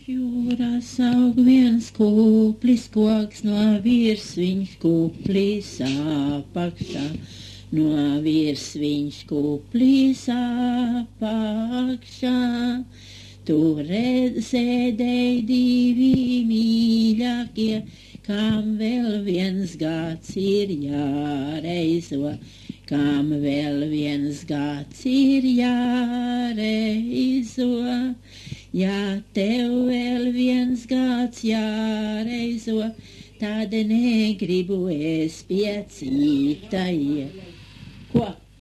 Jūras aug viens kūplis, koks no virs viņš kūplis apakšā, no virs viņš kūplis apakšā. Tur sēdēja divi mīļākie, kam vēl viens gads ir jāreizo, kam vēl viens gads ir jāreizo. Ja tev vēl viens gads jāreizo, tad negribu es pie cita iet. Ko?